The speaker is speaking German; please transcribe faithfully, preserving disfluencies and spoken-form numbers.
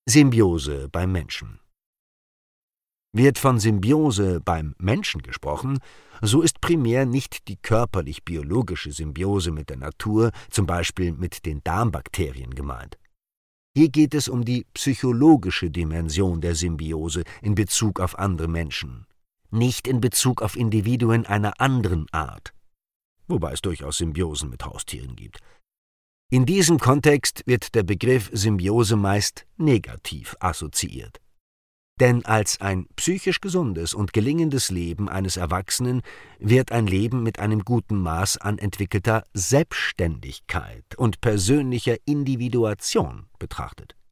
Symbiose beim Menschen. Wird von Symbiose beim Menschen gesprochen, so ist primär nicht die körperlich-biologische Symbiose mit der Natur, zum Beispiel mit den Darmbakterien, gemeint. Hier geht es um die psychologische Dimension der Symbiose in Bezug auf andere Menschen, nicht in Bezug auf Individuen einer anderen Art, wobei es durchaus Symbiosen mit Haustieren gibt. In diesem Kontext wird der Begriff Symbiose meist negativ assoziiert. Denn als ein psychisch gesundes und gelingendes Leben eines Erwachsenen wird ein Leben mit einem guten Maß an entwickelter Selbstständigkeit und persönlicher Individuation betrachtet.